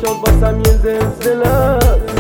شد باسم یه زلزله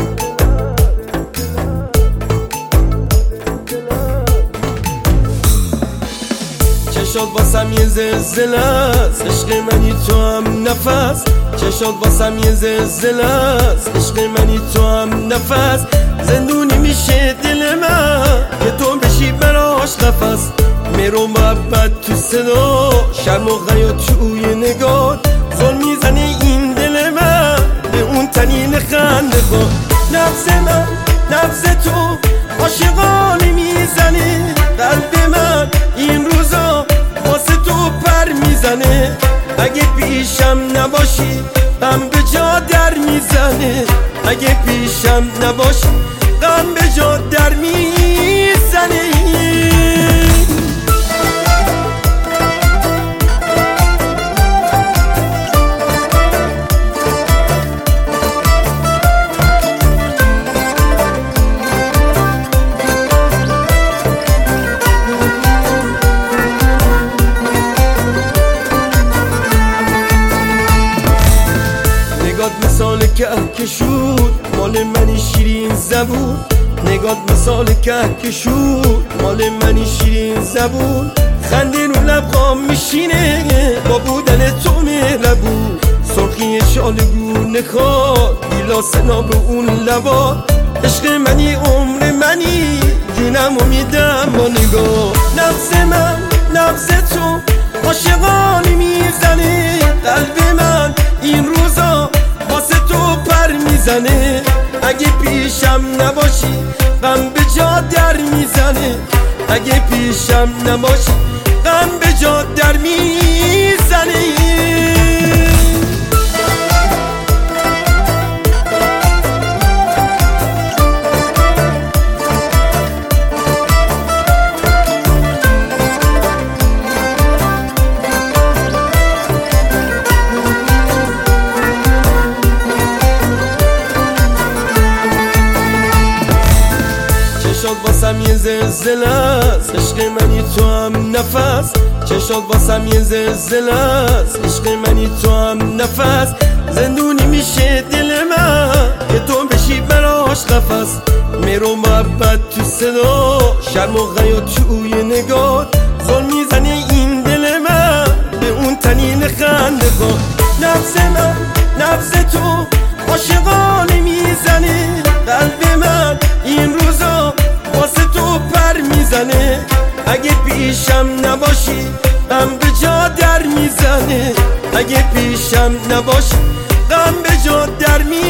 چه شد باسم یه زلزله عشق منی تو هم نفس چه شد باسم یه زلزله عشق منی تو هم نفس زندونی میشه دل من که تو بشی براش نفس میرو محبت تو صدا شرم و غیا توی نگاه ظلم میزنه این دل من به اون تنین خنده با نفس من نفس تو عاشقانه میزنه قلب من این روزا واسه تو پر میزنه اگه پیشم نباشی غم به جا در میزنه اگه پیشم نباشی غم به جا در میزنه مثال کهکشود مال منی شیرین زبون نگات مثال کهکشود مال منی شیرین زبون خنده رو لبخام میشینه با بودن تو مهربون سرخی شالگونه خواد گیلاس ناب اون لبا عشق منی عمر منی جونم و میدم با نگاه نفس من نفس تو عاشقانه میزنه قلب من این روزا واسه تو پر میزنه اگه پیشم نباشی غم به جا در میزنه اگه پیشم نباشی غم به جا در میزنه شد باسم یه زلزله عشق منی تو هم نفس چه شد باسم یه زلزله عشق منی تو هم نفس زندونی میشه دل من که تو بشی براش نفس میرو محبت تو صدا شرم و غیا توی نگاه ظلم میزنه این دل من به اون تنین خنده با نفس من نفس تو عاشقانه میزنه قلب من این روزا واسه تو پر میزنه اگه پیشم نباشی غم به جا در میزنه اگه پیشم نباشی غم به جا در میزنه